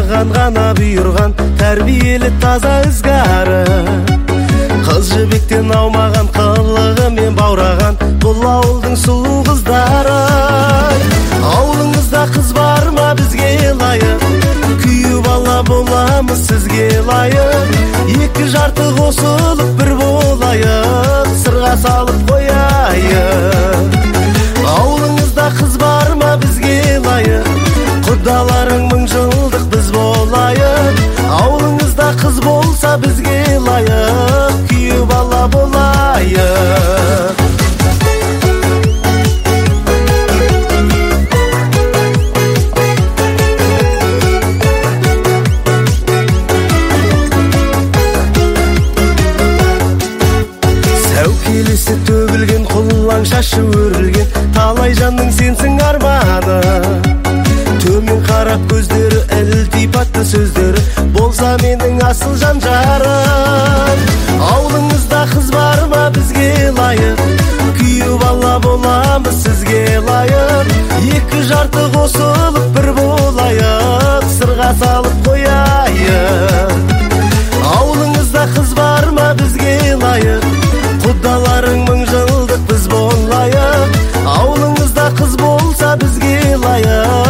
саған ғана бұйырған тәрбиелі таза ізгәрі. Қыз жібектен аумаған қылығымен баураған бұл ауылдың сұлу қыздары. Ауылыңызда қыз бар ма бізге лайық, күйеу бала боламыз сізге лайық. Екі жарты қосылып бір болайық, сырға салып қояйық. Ауылыңызда қыз бар ма бізге лайық, құдаларың мың жылдық біз болайық. Ауылыңызда қыз болса бізге лайық, күйеу бала болайық. Сәукелесі төгілген, құлаң шашы өрілген, талай жанның сенсің арманы. Төмен қарап көздері, ілтипатты сөздері, болса менің асыл жан жарым. Ауылыңызда қыз бар ма бізге лайық, күйеу бала боламыз сізге лайық. Екі жарты қосылып бір болайық, сырға салып қояйық. Ауылыңызда қыз бар ма бізге лайық, құдаларың мың жылдық біз болайық. Ауылыңызда қыз болса бізге лайық,